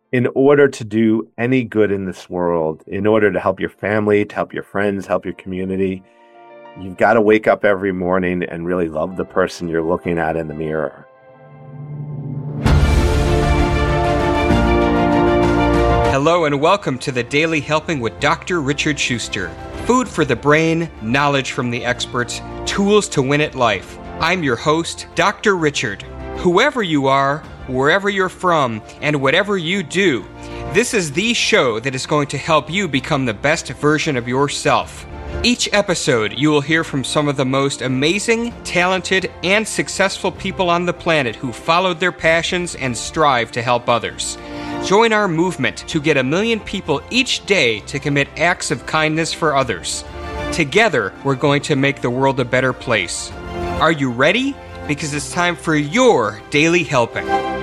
in order to do any good in this world, in order to help your family, to help your friends, help your community, you've got to wake up every morning and really love the person you're looking at in the mirror. Hello and welcome to the Daily Helping with Dr. Richard Schuster. Food for the brain, knowledge from the experts, tools to win at life. I'm your host, Dr. Richard. Whoever you are, wherever you're from, and whatever you do, this is the show that is going to help you become the best version of yourself. Each episode, you will hear from some of the most amazing, talented, and successful people on the planet who followed their passions and strive to help others. Join our movement to get 1 million people each day to commit acts of kindness for others. Together, we're going to make the world a better place. Are you ready? Because it's time for your Daily Helping.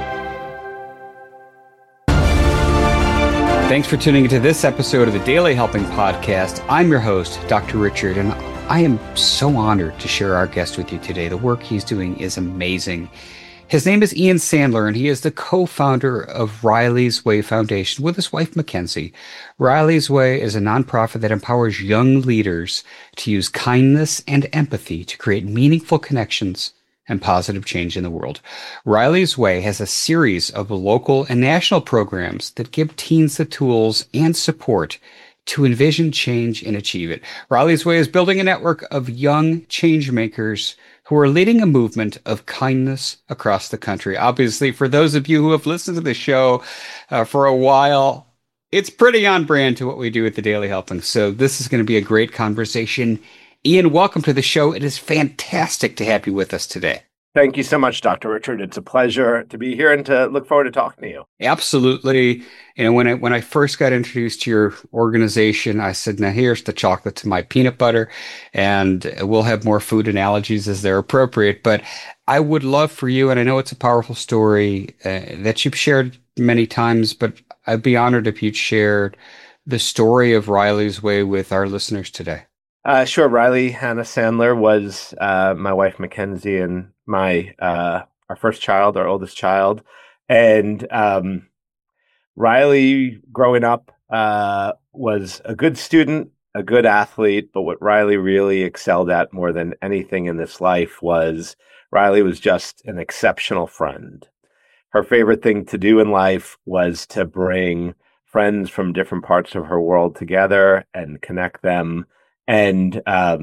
Thanks for tuning into this episode of the Daily Helping Podcast. I'm your host, Dr. Richard, and I am so honored to share our guest with you today. The work he's doing is amazing. His name is Ian Sandler, and he is the co-founder of Riley's Way Foundation with his wife, Mackenzie. Riley's Way is a nonprofit that empowers young leaders to use kindness and empathy to create meaningful connections and positive change in the world. Riley's Way has a series of local and national programs that give teens the tools and support to envision change and achieve it. Riley's Way is building a network of young change makers who are leading a movement of kindness across the country. Obviously, for those of you who have listened to the show for a while, it's pretty on brand to what we do at the Daily Helping. So this is going to be a great conversation. Ian, welcome to the show. It is fantastic to have you with us today. Thank you so much, Dr. Richard. It's a pleasure to be here and to look forward to talking to you. Absolutely. And when I first got introduced to your organization, I said, now here's the chocolate to my peanut butter, and we'll have more food analogies as they're appropriate. But I would love for you, and I know it's a powerful story that you've shared many times, but I'd be honored if you'd shared the story of Riley's Way with our listeners today. Sure. Riley Hannah Sandler was my wife, Mackenzie, and our first child, our oldest child. And Riley, growing up, was a good student, a good athlete. But what Riley really excelled at more than anything in this life was Riley was just an exceptional friend. Her favorite thing to do in life was to bring friends from different parts of her world together and connect them. And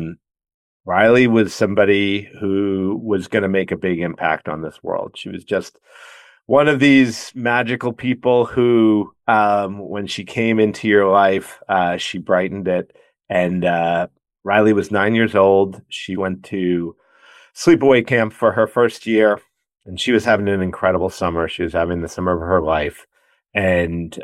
Riley was somebody who was going to make a big impact on this world. She was just one of these magical people who, when she came into your life, she brightened it. And Riley was 9 years old. She went to sleepaway camp for her first year, and she was having an incredible summer. She was having the summer of her life. And,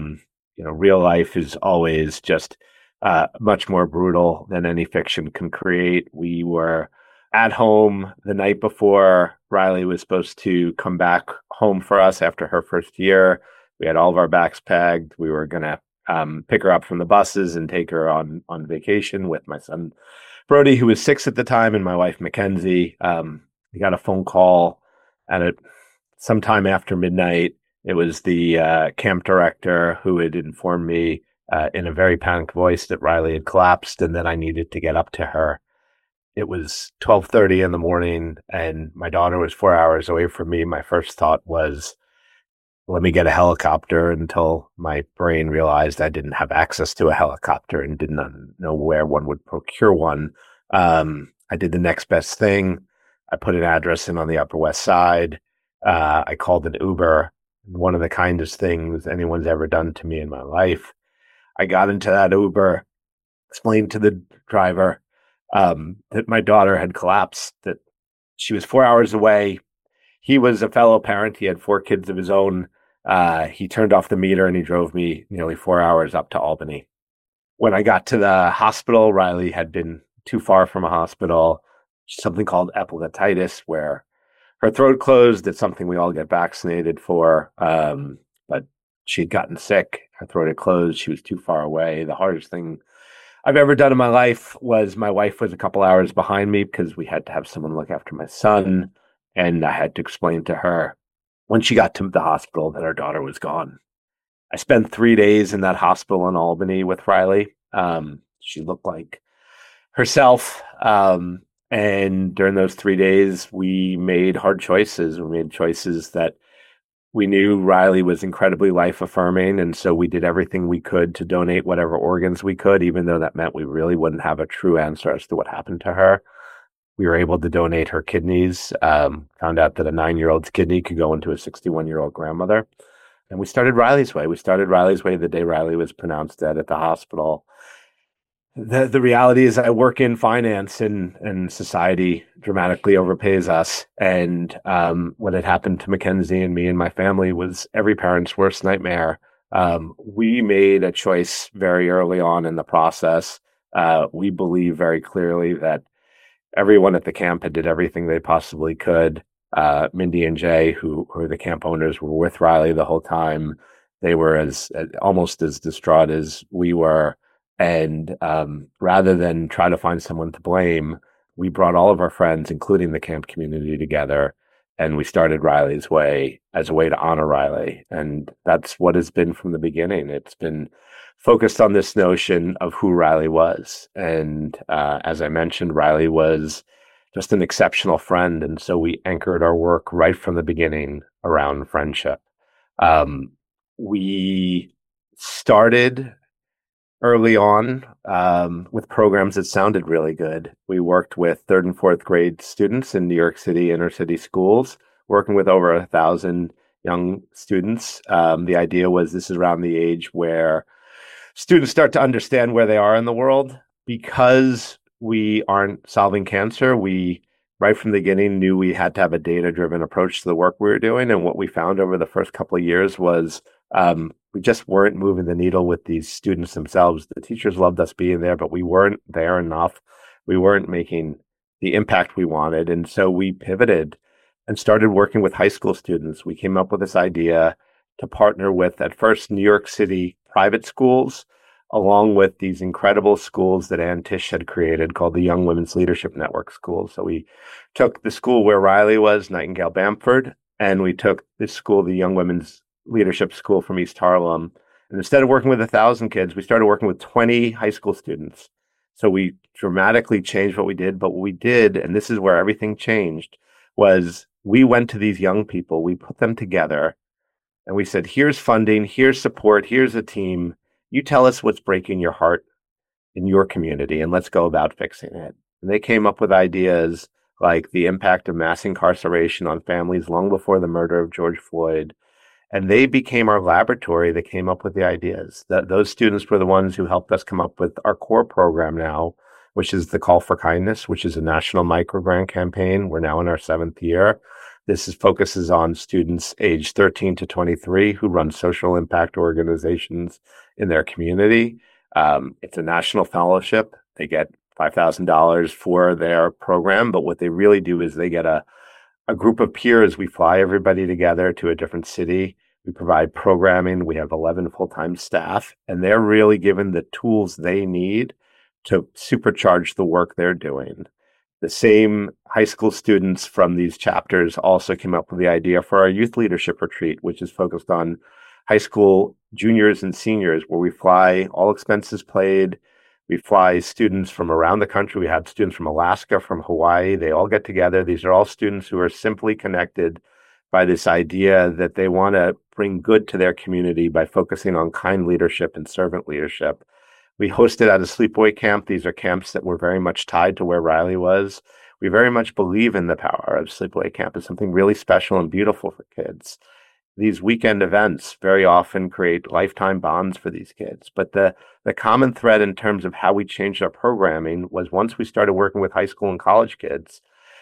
real life is always just much more brutal than any fiction can create. We were at home the night before Riley was supposed to come back home for us after her first year. We had all of our bags packed. We were going to pick her up from the buses and take her on vacation with my son, Brody, who was 6 at the time, and my wife, Mackenzie. We got a phone call at sometime after midnight. It was the camp director who had informed me in a very panicked voice that Riley had collapsed and that I needed to get up to her. It was 12:30 in the morning and my daughter was 4 hours away from me. My first thought was, let me get a helicopter, until my brain realized I didn't have access to a helicopter and did not know where one would procure one. I did the next best thing. I put an address in on the Upper West Side. I called an Uber. One of the kindest things anyone's ever done to me in my life. I got into that Uber, explained to the driver that my daughter had collapsed, that she was 4 hours away. He was a fellow parent. He had 4 kids of his own. He turned off the meter and he drove me nearly 4 hours up to Albany. When I got to the hospital, Riley had been too far from a hospital, something called epiglottitis, where her throat closed. It's something we all get vaccinated for. But she'd gotten sick. Her throat had closed. She was too far away. The hardest thing I've ever done in my life was my wife was a couple hours behind me because we had to have someone look after my son. And I had to explain to her when she got to the hospital that our daughter was gone. I spent 3 days in that hospital in Albany with Riley. She looked like herself. And during those 3 days, we made hard choices. We made choices that we knew Riley was incredibly life affirming. And so we did everything we could to donate whatever organs we could, even though that meant we really wouldn't have a true answer as to what happened to her. We were able to donate her kidneys, found out that a 9-year-old's kidney could go into a 61-year-old grandmother. And we started Riley's Way. We started Riley's Way the day Riley was pronounced dead at the hospital. The reality is I work in finance, and society dramatically overpays us. And what had happened to Mackenzie and me and my family was every parent's worst nightmare. We made a choice very early on in the process. We believe very clearly that everyone at the camp had did everything they possibly could. Mindy and Jay, who are the camp owners, were with Riley the whole time. They were almost as distraught as we were. And rather than try to find someone to blame, we brought all of our friends, including the camp community, together, and we started Riley's Way as a way to honor Riley. And that's what it's been from the beginning. It's been focused on this notion of who Riley was. And as I mentioned, Riley was just an exceptional friend. And so we anchored our work right from the beginning around friendship. We started early on with programs that sounded really good. We worked with third and fourth grade students in New York City inner city schools, working with over 1,000 young students. The idea was this is around the age where students start to understand where they are in the world. Because we aren't solving cancer, we right from the beginning knew we had to have a data-driven approach to the work we were doing. And what we found over the first couple of years was we just weren't moving the needle with these students themselves. The teachers loved us being there, but we weren't there enough. We weren't making the impact we wanted. And so we pivoted and started working with high school students. We came up with this idea to partner with, at first, New York City private schools, along with these incredible schools that Ann Tisch had created called the Young Women's Leadership Network schools. So we took the school where Riley was, Nightingale Bamford, and we took this school, the Young Women's Leadership School from East Harlem. And instead of working with 1,000 kids, we started working with 20 high school students. So we dramatically changed what we did. But what we did, and this is where everything changed, was we went to these young people, we put them together, and we said, here's funding, here's support, here's a team. You tell us what's breaking your heart in your community, and let's go about fixing it. And they came up with ideas like the impact of mass incarceration on families long before the murder of George Floyd. And they became our laboratory that came up with the ideas. Those students were the ones who helped us come up with our core program now, which is the Call for Kindness, which is a national microgrant campaign. We're now in our 7th year. This focuses on students aged 13 to 23 who run social impact organizations in their community. It's a national fellowship. They get $5,000 for their program, but what they really do is they get a group of peers. We fly everybody together to a different city. We provide programming. We have 11 full-time staff, and they're really given the tools they need to supercharge the work they're doing. The same high school students from these chapters also came up with the idea for our youth leadership retreat, which is focused on high school juniors and seniors, where we fly, all expenses paid. We fly students from around the country. We have students from Alaska, from Hawaii. They all get together. These are all students who are simply connected by this idea that they want to bring good to their community by focusing on kind leadership and servant leadership. We hosted at a sleepaway camp. These are camps that were very much tied to where Riley was. We very much believe in the power of sleepaway camp as something really special and beautiful for kids. These weekend events very often create lifetime bonds for these kids. But the common thread in terms of how we changed our programming was once we started working with high school and college kids,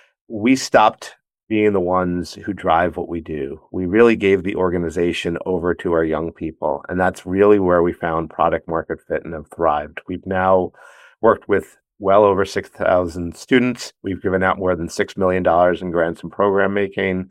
we stopped being the ones who drive what we do. We really gave the organization over to our young people. And that's really where we found product market fit and have thrived. We've now worked with well over 6,000 students. We've given out more than $6 million in grants and program making.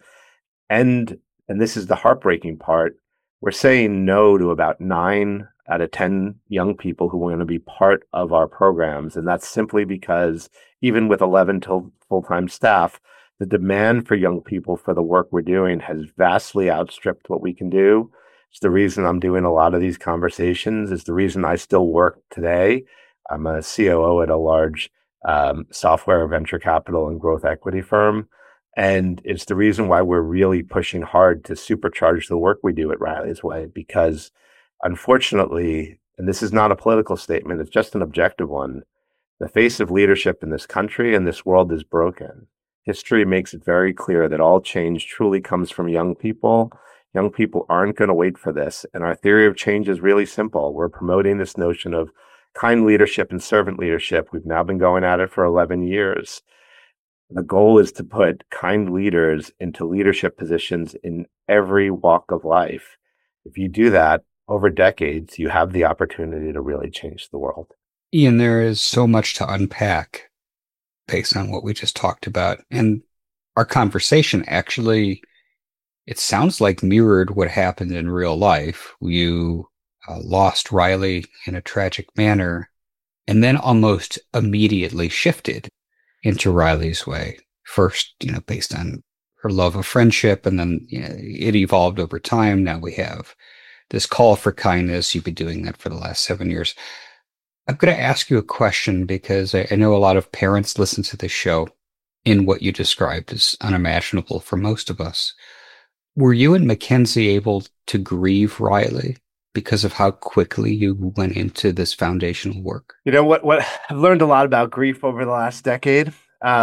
And this is the heartbreaking part, we're saying no to about 9 out of 10 young people who want to be part of our programs. And that's simply because even with 11 full-time staff, the demand for young people for the work we're doing has vastly outstripped what we can do. It's the reason I'm doing a lot of these conversations. It's the reason I still work today. I'm a COO at a large software venture capital and growth equity firm. And it's the reason why we're really pushing hard to supercharge the work we do at Riley's Way, because unfortunately, and this is not a political statement, it's just an objective one, the face of leadership in this country and this world is broken. History makes it very clear that all change truly comes from young people. Young people aren't going to wait for this. And our theory of change is really simple. We're promoting this notion of kind leadership and servant leadership. We've now been going at it for 11 years. The goal is to put kind leaders into leadership positions in every walk of life. If you do that over decades, you have the opportunity to really change the world. Ian, there is so much to unpack based on what we just talked about. And our conversation actually, it sounds like mirrored what happened in real life. You lost Riley in a tragic manner and then almost immediately shifted into Riley's Way. First, based on her love of friendship, and then it evolved over time. Now we have this call for kindness. You've been doing that for the last 7 years. I'm going to ask you a question because I know a lot of parents listen to this show, and what you described is unimaginable for most of us. Were you and Mackenzie able to grieve Riley because of how quickly you went into this foundational work? What I've learned a lot about grief over the last decade.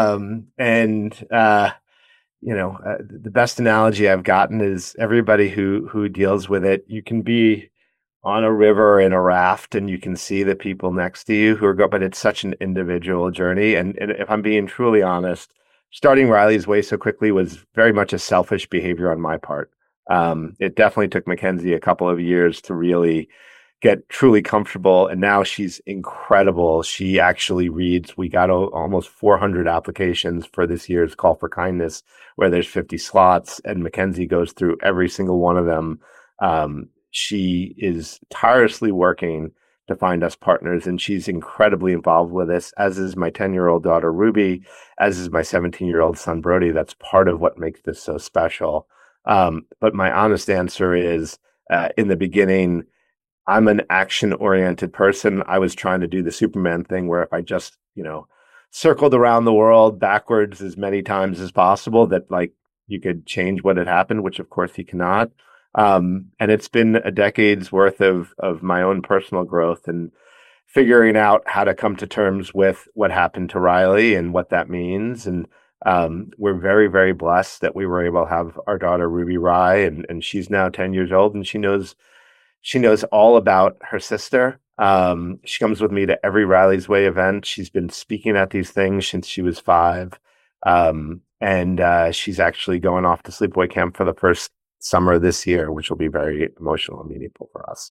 The best analogy I've gotten is everybody who deals with it, you can be on a river in a raft and you can see the people next to you but it's such an individual journey. And if I'm being truly honest, starting Riley's Way so quickly was very much a selfish behavior on my part. It definitely took Mackenzie a couple of years to really get truly comfortable. And now she's incredible. She actually reads, we got almost 400 applications for this year's Call for Kindness, where there's 50 slots, and Mackenzie goes through every single one of them. She is tirelessly working to find us partners, and she's incredibly involved with us, as is my 10-year-old daughter, Ruby, as is my 17-year-old son, Brody. That's part of what makes this so special. But my honest answer is, in the beginning, I'm an action-oriented person. I was trying to do the Superman thing where if I just, circled around the world backwards as many times as possible, that you could change what had happened, which of course you cannot. And it's been a decade's worth of my own personal growth and figuring out how to come to terms with what happened to Riley and what that means. And we're very, very blessed that we were able to have our daughter, Ruby Rye, and she's now 10 years old, and she knows all about her sister. She comes with me to every Riley's Way event. She's been speaking at these things since she was 5. And she's actually going off to sleepaway camp for the first summer this year, which will be very emotional and meaningful for us.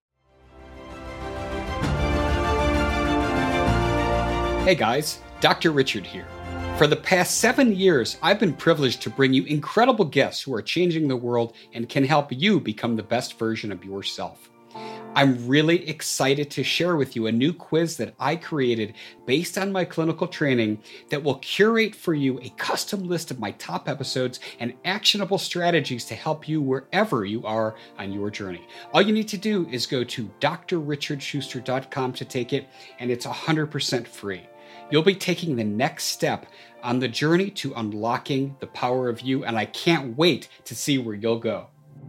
Hey guys, Dr. Richard here. For the past 7 years, I've been privileged to bring you incredible guests who are changing the world and can help you become the best version of yourself. I'm really excited to share with you a new quiz that I created based on my clinical training that will curate for you a custom list of my top episodes and actionable strategies to help you wherever you are on your journey. All you need to do is go to drrichardschuster.com to take it, and it's 100% free. You'll be taking the next step on the journey to unlocking the power of you, and I can't wait to see where you'll go.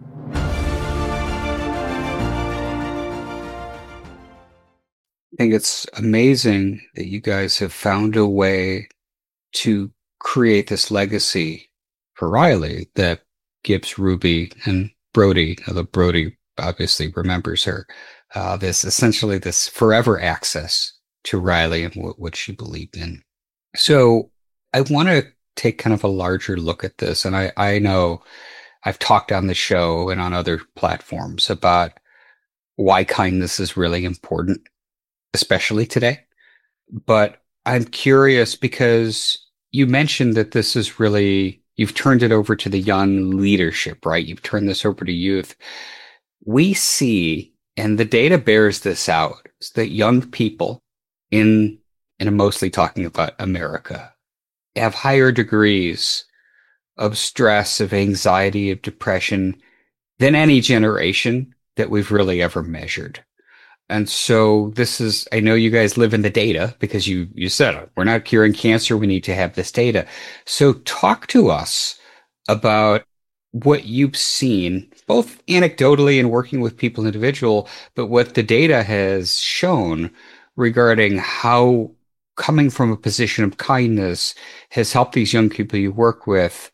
I think it's amazing that you guys have found a way to create this legacy for Riley that gives Ruby and Brody, although Brody obviously remembers her, this forever access to Riley and what she believed in. So I want to take kind of a larger look at this. And I know I've talked on the show and on other platforms about why kindness is really important, especially today. But I'm curious because you mentioned that this is really, you've turned it over to the young leadership, right? You've turned this over to youth. We see, and the data bears this out, is that young people and I'm mostly talking about America, have higher degrees of stress, of anxiety, of depression than any generation that we've really ever measured. And so this is, I know you guys live in the data because you said we're not curing cancer. We need to have this data. So talk to us about what you've seen, both anecdotally and working with people individual, but what the data has shown regarding how coming from a position of kindness has helped these young people you work with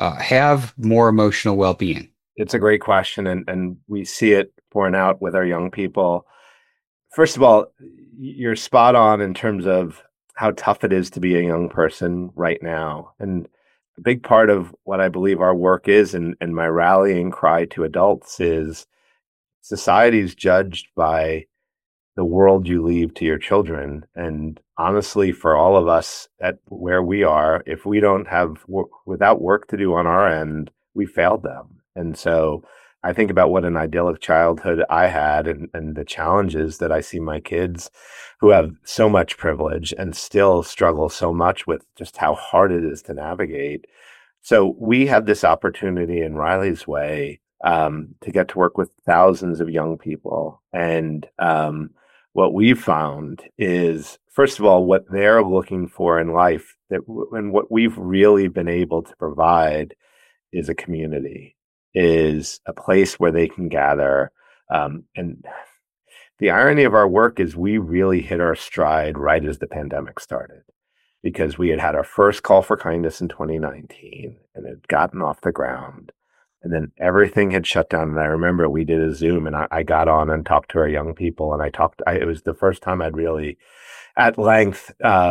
have more emotional well-being. It's a great question, and we see it borne out with our young people. First of all, you're spot on in terms of how tough it is to be a young person right now. And a big part of what I believe our work is, and my rallying cry to adults is society is judged by the world you leave to your children. And honestly, for all of us at where we are, if we don't have without work to do on our end, we failed them. And so I think about what an idyllic childhood I had and the challenges that I see my kids who have so much privilege and still struggle so much with just how hard it is to navigate. So we have this opportunity in Riley's Way to get to work with thousands of young people. And what we've found is, first of all, what they're looking for in life, and what we've really been able to provide is a community, is a place where they can gather. And the irony of our work is we really hit our stride right as the pandemic started, because we had had our first call for kindness in 2019 and it had gotten off the ground. And then everything had shut down. And I remember we did a Zoom and I got on and talked to our young people. And it was the first time I'd really at length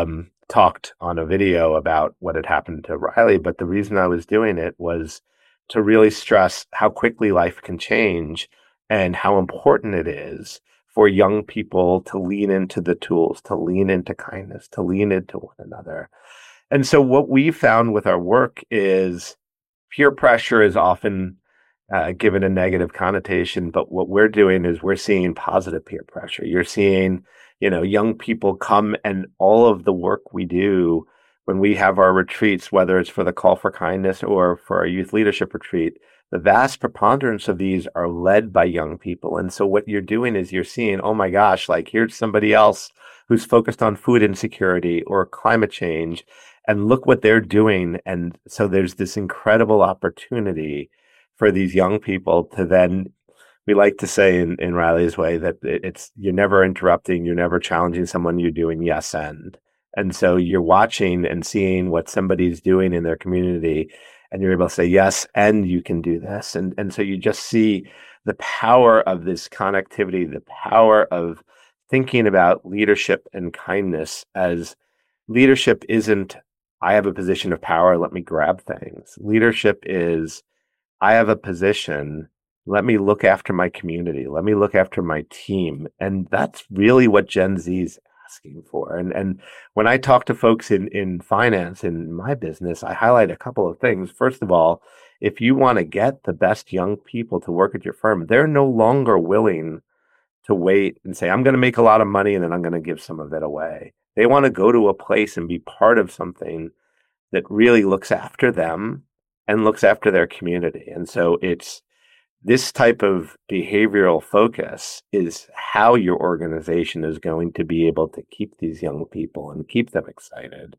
talked on a video about what had happened to Riley. But the reason I was doing it was to really stress how quickly life can change and how important it is for young people to lean into the tools, to lean into kindness, to lean into one another. And so what we found with our work is peer pressure is often given a negative connotation, but what we're doing is we're seeing positive peer pressure. You're seeing, young people come, and all of the work we do when we have our retreats, whether it's for the Call for Kindness or for our youth leadership retreat, the vast preponderance of these are led by young people. And so what you're doing is you're seeing, oh my gosh, like here's somebody else who's focused on food insecurity or climate change, and look what they're doing. And so there's this incredible opportunity for these young people to then, we like to say in Riley's Way that you're never interrupting, you're never challenging someone, you're doing yes and. And so you're watching and seeing what somebody's doing in their community, and you're able to say, yes, and you can do this. And so you just see the power of this connectivity, the power of thinking about leadership and kindness as leadership isn't, I have a position of power, let me grab things. Leadership is, I have a position, let me look after my community, let me look after my team. And that's really what Gen Z is asking for. And when I talk to folks in finance, in my business, I highlight a couple of things. First of all, if you want to get the best young people to work at your firm, they're no longer willing to wait and say, I'm going to make a lot of money and then I'm going to give some of it away. They want to go to a place and be part of something that really looks after them and looks after their community. And so it's this type of behavioral focus is how your organization is going to be able to keep these young people and keep them excited.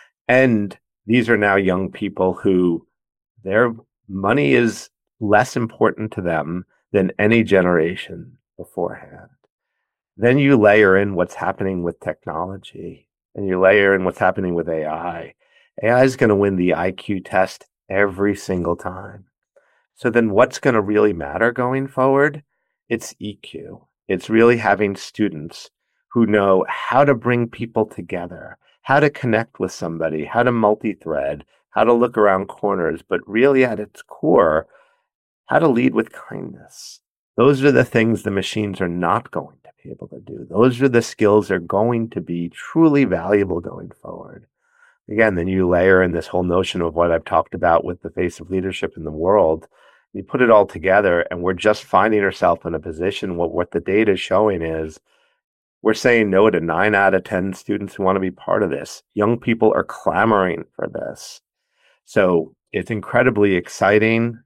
And these are now young people who their money is less important to them than any generation beforehand. Then you layer in what's happening with technology, and you layer in what's happening with AI. AI is going to win the IQ test every single time. So then what's going to really matter going forward? It's EQ. It's really having students who know how to bring people together, how to connect with somebody, how to multi-thread, how to look around corners, but really at its core, how to lead with kindness. Those are the things the machines are not going to be able to do. Those are the skills that are going to be truly valuable going forward. Again, then you layer in this whole notion of what I've talked about with the face of leadership in the world. You put it all together, and we're just finding ourselves in a position what the data is showing is we're saying no to 9 out of 10 students who want to be part of this. Young people are clamoring for this. So it's incredibly exciting.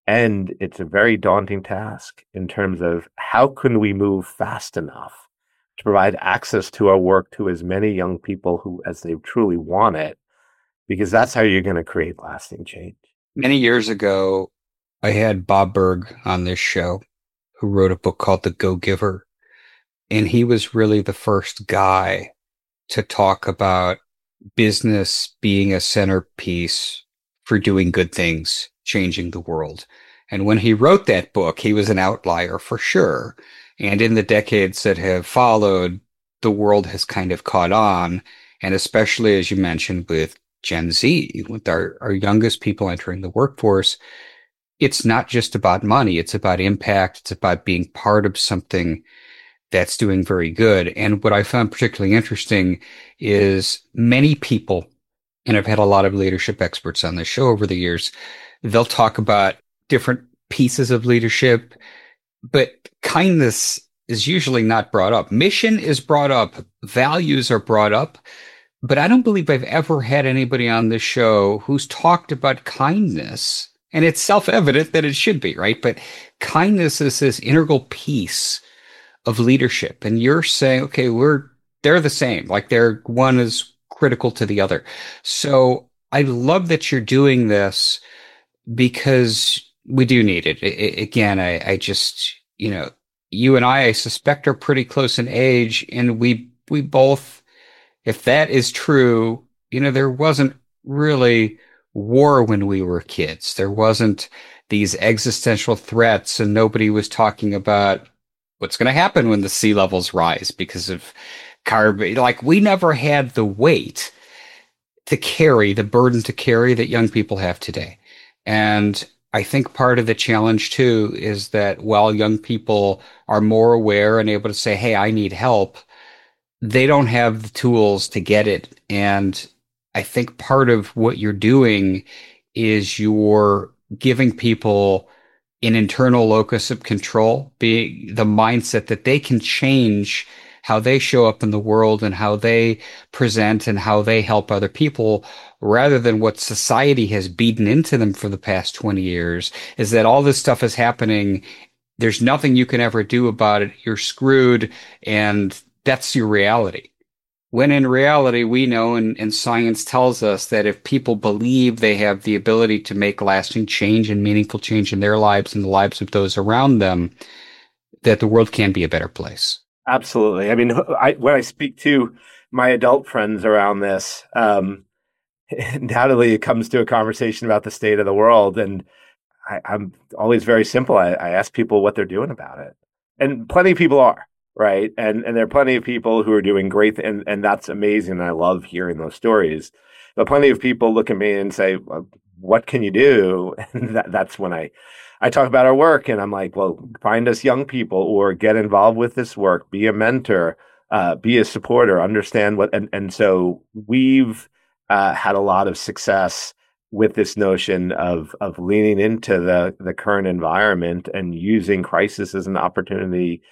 And it's a very daunting task in terms of how can we move fast enough to provide access to our work to as many young people who as they truly want it, because that's how you're going to create lasting change. Many years ago, I had Bob Berg on this show, who wrote a book called The Go-Giver. And he was really the first guy to talk about business being a centerpiece for doing good things, changing the world. And when he wrote that book, he was an outlier for sure. And in the decades that have followed, the world has kind of caught on. And especially, as you mentioned, with Gen Z, with our youngest people entering the workforce, it's not just about money. It's about impact. It's about being part of something that's doing very good. And what I found particularly interesting is many people, and I've had a lot of leadership experts on this show over the years, they'll talk about different pieces of leadership, but kindness is usually not brought up. Mission is brought up, values are brought up, but I don't believe I've ever had anybody on this show who's talked about kindness. And it's self-evident that it should be, right? But kindness is this integral piece of leadership. And you're saying, okay, they're the same. Like one is critical to the other. So I love that you're doing this because we do need it. Again, I just, you and I suspect are pretty close in age, and we both, if that is true, there wasn't really war when we were kids. There wasn't these existential threats, and nobody was talking about what's going to happen when the sea levels rise because of carbon. Like, we never had the weight to carry, the burden to carry that young people have today. And I think part of the challenge too is that while young people are more aware and able to say, hey, I need help, they don't have the tools to get it. And I think part of what you're doing is you're giving people an internal locus of control, being the mindset that they can change how they show up in the world and how they present and how they help other people, rather than what society has beaten into them for the past 20 years, is that all this stuff is happening. There's nothing you can ever do about it. You're screwed. And that's your reality. When in reality, we know, and science tells us, that if people believe they have the ability to make lasting change and meaningful change in their lives and the lives of those around them, that the world can be a better place. Absolutely. I mean, when I speak to my adult friends around this, undoubtedly it comes to a conversation about the state of the world. And I'm always very simple. I ask people what they're doing about it. And plenty of people are. Right. And there are plenty of people who are doing great. And that's amazing. I love hearing those stories. But plenty of people look at me and say, well, what can you do? And that's when I talk about our work, and I'm like, well, find us young people or get involved with this work, be a mentor, be a supporter, understand what. And so we've had a lot of success with this notion of leaning into the current environment and using crisis as an opportunity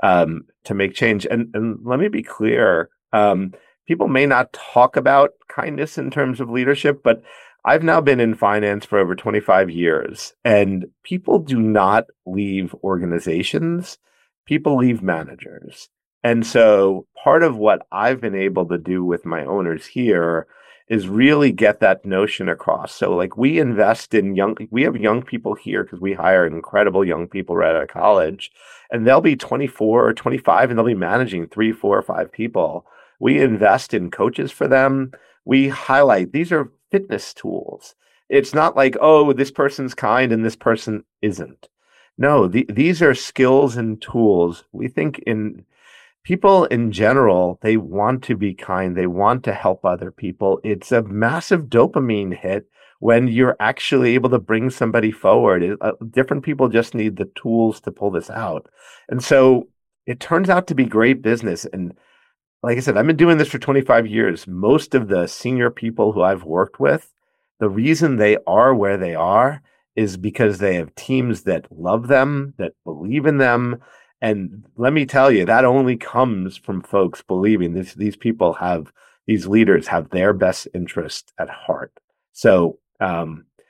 to make change. And let me be clear, people may not talk about kindness in terms of leadership, but I've now been in finance for over 25 years, and people do not leave organizations. People leave managers. And so part of what I've been able to do with my owners here is really get that notion across. So like, we invest in we have young people here because we hire incredible young people right out of college, and they'll be 24 or 25 and they'll be managing 3, 4, or 5 people. We invest in coaches for them. We highlight, these are fitness tools. It's not like, oh, this person's kind and this person isn't. No, these are skills and tools. We think in people in general, they want to be kind. They want to help other people. It's a massive dopamine hit when you're actually able to bring somebody forward. Different people just need the tools to pull this out. And so it turns out to be great business. And like I said, I've been doing this for 25 years. Most of the senior people who I've worked with, the reason they are where they are is because they have teams that love them, that believe in them. And let me tell you, that only comes from folks believing these people have, these leaders have their best interest at heart. So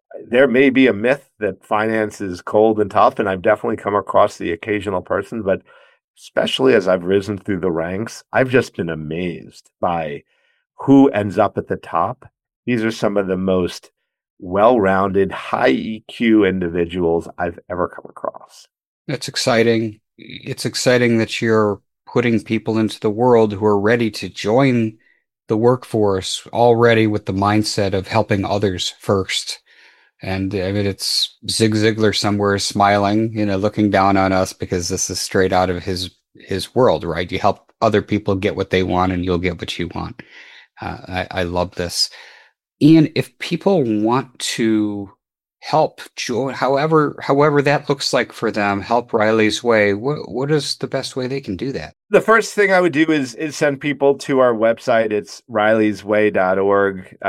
There may be a myth that finance is cold and tough, and I've definitely come across the occasional person, but especially as I've risen through the ranks, I've just been amazed by who ends up at the top. These are some of the most well-rounded, high EQ individuals I've ever come across. That's exciting. It's exciting that you're putting people into the world who are ready to join the workforce already with the mindset of helping others first. And I mean, it's Zig Ziglar somewhere smiling, looking down on us because this is straight out of his world, right? You help other people get what they want and you'll get what you want. I love this. Ian, if people want to help join, however that looks like for them, help Riley's Way, what is the best way they can do that? The first thing I would do is send people to our website. It's rileysway.org,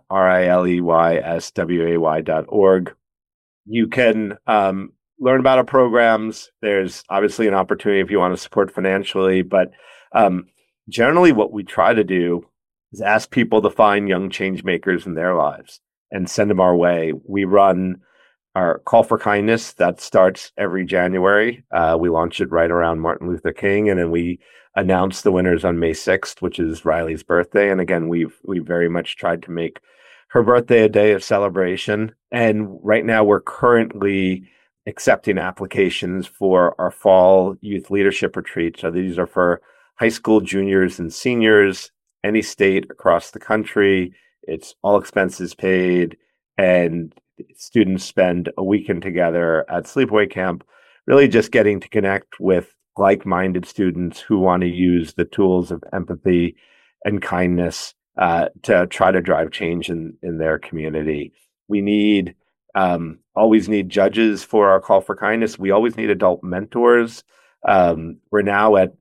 RILEYSWAY.org. You can learn about our programs. There's obviously an opportunity if you want to support financially, but generally what we try to do is ask people to find young change makers in their lives and send them our way. We run our Call for Kindness that starts every January. We launch it right around Martin Luther King, and then we announce the winners on May 6th, which is Riley's birthday. And again, we've very much tried to make her birthday a day of celebration. And right now we're currently accepting applications for our fall youth leadership retreat. So these are for high school juniors and seniors, any state across the country. It's all expenses paid, and students spend a weekend together at Sleepaway Camp, really just getting to connect with like-minded students who want to use the tools of empathy and kindness to try to drive change in their community. We always need judges for our Call for Kindness. We always need adult mentors. We're now at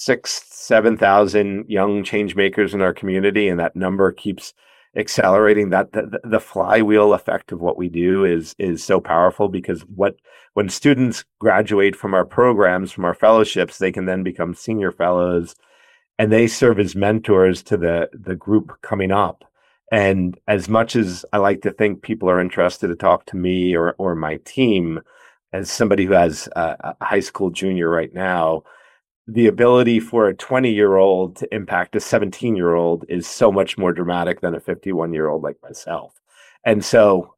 7,000 young change makers in our community, and that number keeps accelerating. That the flywheel effect of what we do is so powerful, because when students graduate from our programs, from our fellowships, they can then become senior fellows, and they serve as mentors to the group coming up. And as much as I like to think people are interested to talk to me or my team, as somebody who has a high school junior right now, the ability for a 20-year-old to impact a 17-year-old is so much more dramatic than a 51-year-old like myself. And so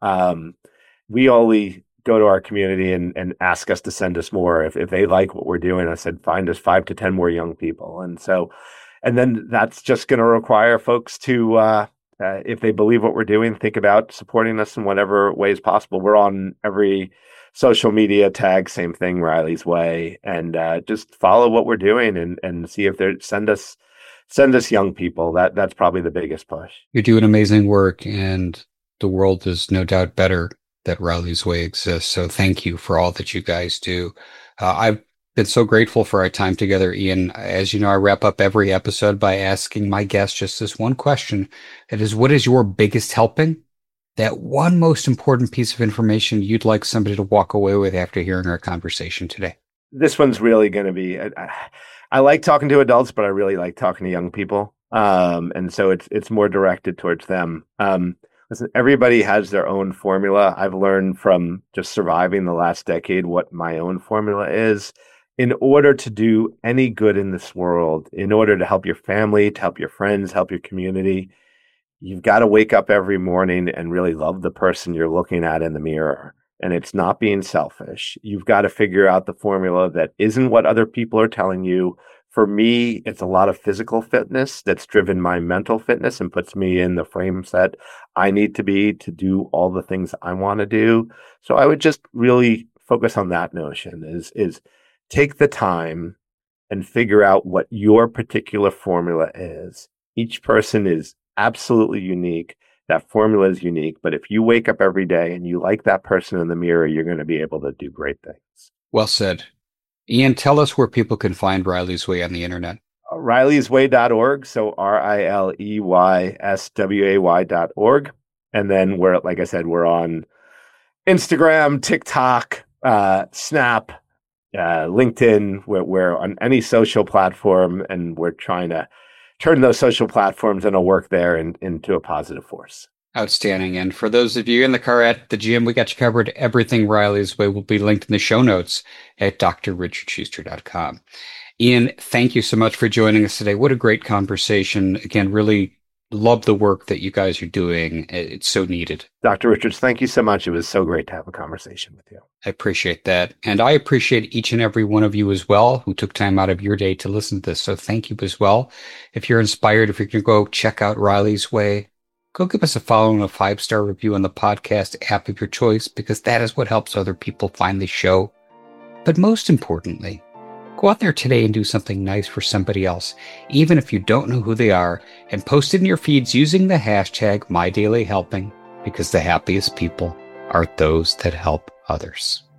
we only go to our community and ask us to send us more. If they like what we're doing, I said, find us 5 to 10 more young people. And then that's just going to require folks to, if they believe what we're doing, think about supporting us in whatever ways possible. We're on every social media tag, same thing, Riley's Way, and just follow what we're doing and see if they send us young people. That's probably the biggest push. You're doing amazing work, and the world is no doubt better that Riley's Way exists. So thank you for all that you guys do. I've been so grateful for our time together, Ian. As you know, I wrap up every episode by asking my guests just this one question. That is, what is your biggest helping? That one most important piece of information you'd like somebody to walk away with after hearing our conversation today? This one's really going to be, I like talking to adults, but I really like talking to young people. And so it's more directed towards them. Listen, everybody has their own formula. I've learned from just surviving the last decade what my own formula is. In order to do any good in this world, in order to help your family, to help your friends, help your community, you've got to wake up every morning and really love the person you're looking at in the mirror. And it's not being selfish. You've got to figure out the formula that isn't what other people are telling you. For me, it's a lot of physical fitness that's driven my mental fitness and puts me in the frame set I need to be to do all the things I want to do. So I would just really focus on that notion is take the time and figure out what your particular formula is. Each person is absolutely unique. That formula is unique. But if you wake up every day and you like that person in the mirror, you're going to be able to do great things. Well said. Ian, tell us where people can find Riley's Way on the internet. RileysWay.org. So RILEYSWAY.org. And then like I said, we're on Instagram, TikTok, Snap, LinkedIn. We're on any social platform, and we're trying to turn those social platforms and our work there into a positive force. Outstanding. And for those of you in the car, at the gym, we got you covered. Everything Riley's Way will be linked in the show notes at drrichardschuster.com. Ian, thank you so much for joining us today. What a great conversation. Again, really love the work that you guys are doing. It's so needed. Dr. Richards, thank you so much. It was so great to have a conversation with you. I appreciate that. And I appreciate each and every one of you as well who took time out of your day to listen to this. So thank you as well. If you're inspired, if you can go check out Riley's Way, go give us a follow and a 5-star review on the podcast app of your choice, because that is what helps other people find the show. But most importantly, go out there today and do something nice for somebody else, even if you don't know who they are, and post it in your feeds using the hashtag MyDailyHelping, because the happiest people are those that help others.